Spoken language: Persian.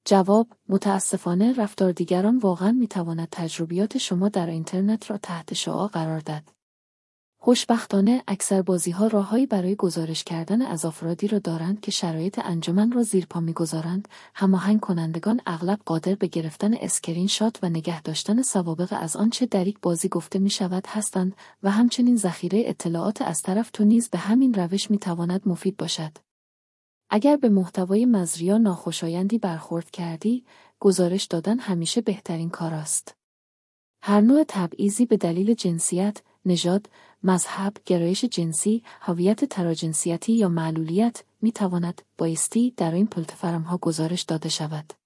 جواب: متاسفانه رفتار دیگران واقعاً می‌تواند تجربیات شما در اینترنت را تحت شعاع قرار دهد. خوشبختانه اکثر بازی‌ها راههایی برای گزارش کردن از افرادی را دارند که شرایط انجمن را زیر پا می‌گذارند. هماهنگ کنندگان اغلب قادر به گرفتن اسکرین شات و نگه داشتن سوابق از آنچه در یک بازی گفته می‌شود هستند و همچنین ذخیره اطلاعات از طرف تو نیز به همین روش می‌تواند مفید باشد. اگر به محتوای مضری یا ناخوشایندی برخورد کردی، گزارش دادن همیشه بهترین کار است. هر نوع تبعیضی به دلیل جنسیت، نژاد، مذهب، گرایش جنسی، هویت تراجنسیتی یا معلولیت می‌تواند بایستی در این پلتفرم‌ها گزارش داده شود.